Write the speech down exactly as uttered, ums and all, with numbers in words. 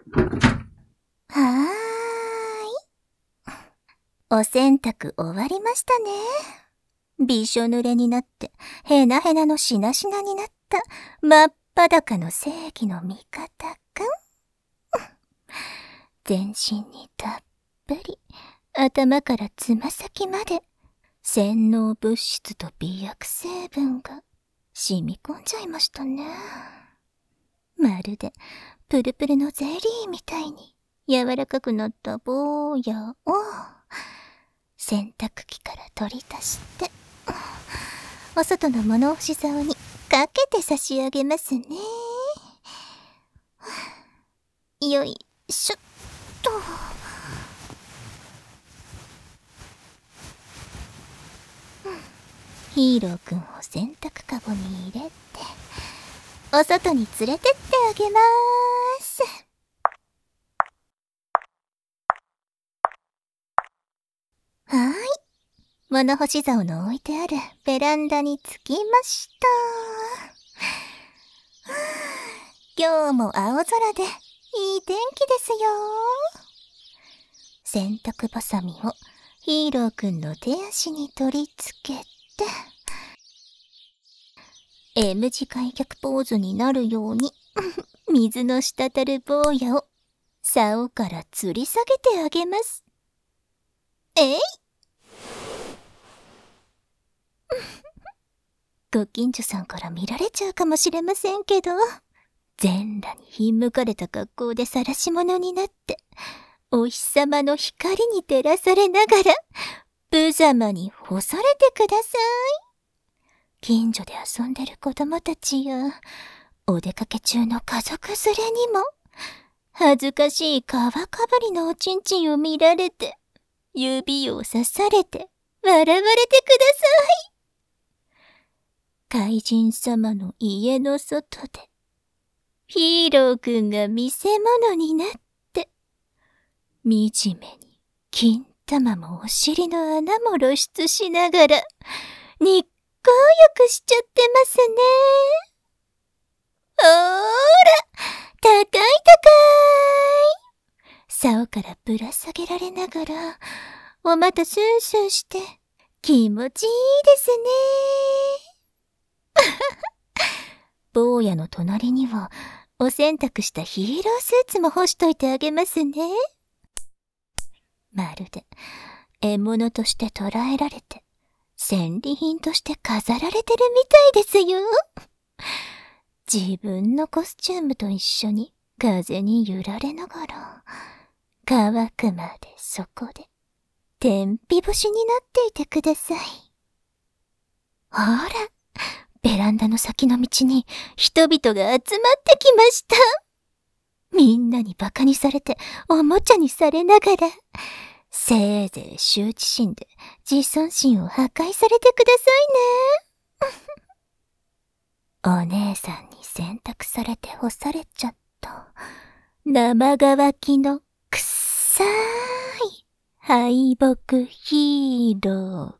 はーい。お洗濯終わりましたね。びしょ濡れになって、へなへなのしなしなになった、真っ裸の正義の味方くん。全身にたっぷり、頭からつま先まで、洗脳物質と美薬成分が染み込んじゃいましたね。まるで、プルプルのゼリーみたいに柔らかくなった坊やを、洗濯機から取り出して、お外の物干し竿にかけて差し上げますね。よいしょっと。ヒーローくんを洗濯かごに入れて、お外に連れてってあげまーす。はーい。物干し竿の置いてあるベランダに着きました。今日も青空でいい天気ですよ。洗濯バサミをヒーローくんの手足に取り付けて、M 字開脚ポーズになるように水の滴る坊やを竿から吊り下げてあげます。えいご近所さんから見られちゃうかもしれませんけど、全裸にひんむかれた格好で晒し者になって、お日様の光に照らされながら、無様に干されてください。近所で遊んでる子供たちや、お出かけ中の家族連れにも、恥ずかしい皮かぶりのおちんちんを見られて、指を刺されて、笑われてください。怪人様の家の外で、ヒーローくんが見せ物になって、惨めに金玉もお尻の穴も露出しながら、にっこよくしちゃってますね。ほーら、高い高い。竿からぶら下げられながら、お股スースーして気持ちいいですね。坊やの隣には、お洗濯したヒーロースーツも干しといてあげますね。まるで、獲物として捕らえられて、戦利品として飾られてるみたいですよ。自分のコスチュームと一緒に風に揺られながら、乾くまでそこで、天日干しになっていてください。ほら、ベランダの先の道に人々が集まってきました。みんなにバカにされて、おもちゃにされながら、せいぜい羞恥心で自尊心を破壊されてくださいね。お姉さんに洗濯されて干されちゃった、生乾きのくっさーい敗北ヒーロー。